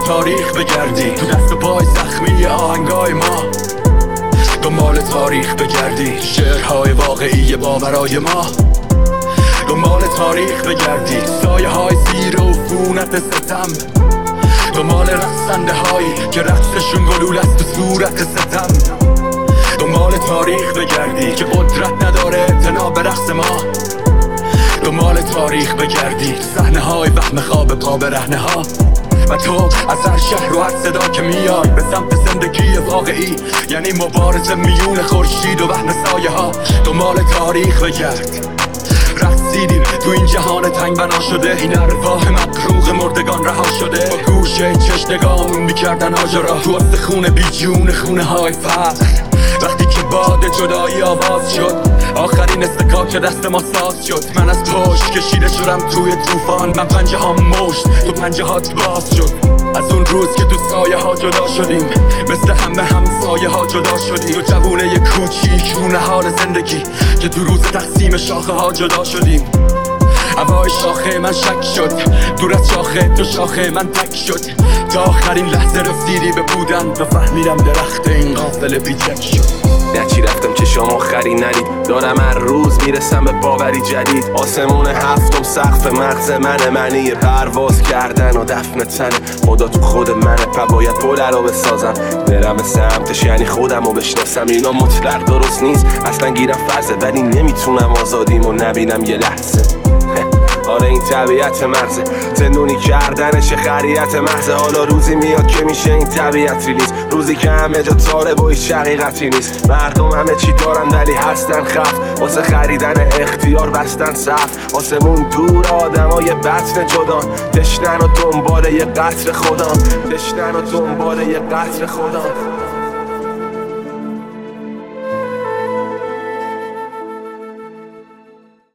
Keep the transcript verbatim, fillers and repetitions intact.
تاریخ بگردی، تو دست و پای زخمی آهنگای ما دنبال تاریخ بگردی، شعرهای واقعی باورای ما دنبال تاریخ بگردی، سایه های زیر و فونت ستم دنبال رقصنده هایی که رقصشون گلول است تو صورت ستم، دنبال تاریخ بگردی که قدرت نداره اعتنا به رقص ما، دنبال تاریخ بگردی صحنه های وهم خواب پا برهنه ها و تو از هر شهر و هر صدا که میای به سمت زندگی واقعی، یعنی مبارزه میون خورشید و وهم سایه ها، دنبال تاریخ بگرد. رقصیدیم تو این جهان تنگ بنا شده، این ارواح مقروق مردگان رها شده، با گوشه چشنگامون میکردن آجرا تو وسط خونه بی جون خونه های فقر. وقتی که باد جدایی آواز شد، آخرین استکاک دست ما ساز شد، من از پشت کشیده شدم توی طوفان، من پنجه ها مشت تو پنجه هات باز شد. از اون روز که تو سایه ها جدا شدیم، مثل همه همسایه ها جدا شدیم، تو جوونه کوچیک اون حال زندگی که تو روز تقسیم شاخه ها جدا شدیم. هوای شاخه من شک شد، دور از شاخه تو شاخه من تک شد، تا آخرین لحظه رسیدی به بودن و فهمیدم درخت این قافله بیچک شد. نچی رفتم که شما آخری ندید، دارم هر روز میرسم به باوری جدید. آسمون هفتم سقف مغز منه، معنی پرواز کردن و دفن تنه. خدا تو خود منه، باید پل رو بسازم برم به سمتش، یعنی خودم رو بشناسم. اینا مطلق درست نیست، اصلا گیرم فرضه، ولی نمیتونم آزادیمو نبینم یه لحظه. آره این طبیعت مغزه، زندونی کردنش خریت مغزه. حالا روزی میاد که میشه این طبیعت ریلیز، روزی که همه جا تاره و هیچ حقیقتی نیست. مردم همه چی دارن ولی هستن خف، واسه خریدن اختیار بستن صف. آسمون دور آدمای بطن جدان، تشنن و دنبال یه قطر خودم، تشنن و دنبال یه قطر خودم.